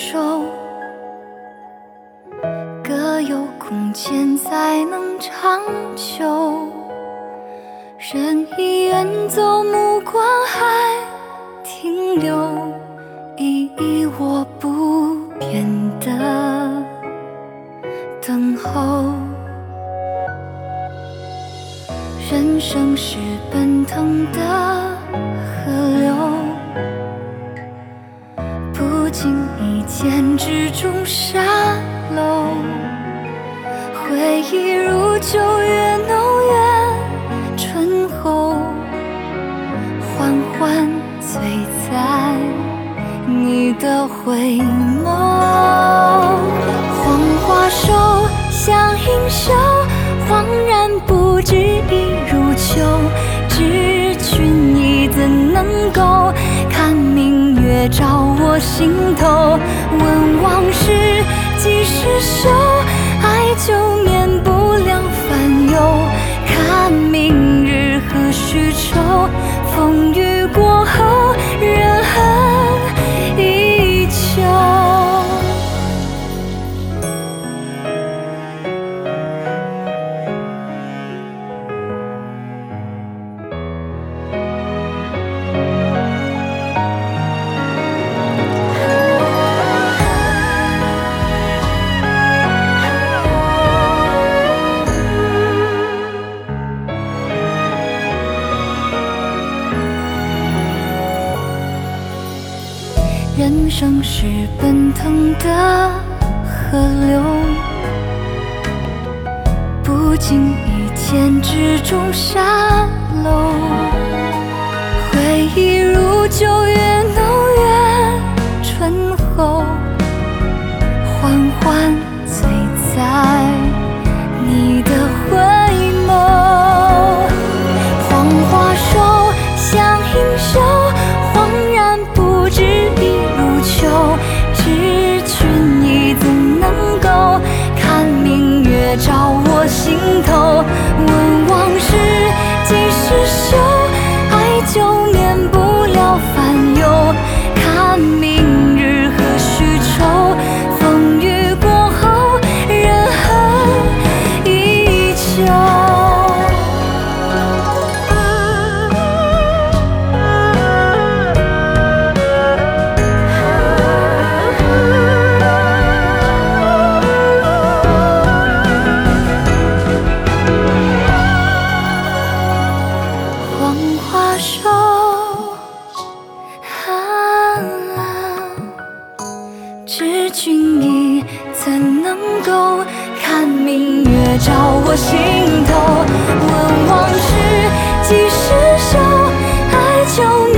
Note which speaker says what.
Speaker 1: 手，各有空间才能长久。人已远走，目光还停留，依依我不变的等候。人生是奔腾的河流，不经意间之中沙漏，回忆如旧，越浓越醇厚，缓缓醉在你的回眸。黄花瘦，像盈袖，恍然不知已如旧。知君意怎能够看明月照我心头？问往事几时休？爱就免不了烦忧。看明日何须愁？风雨过后，人恨依旧。人生是奔腾的河流，不经意间之中沙漏，回忆如旧，越浓越醇厚，缓缓醉在你的回眸。黄花瘦，像盈袖，恍然不知已如旧。知君意怎能够看明月照我心头？问往事几时休？爱就免不了烦忧。看明日何须愁？风雨过后，人恨依旧。黄花瘦，知君意怎能够看明月照我心头？问往事几时休？爱就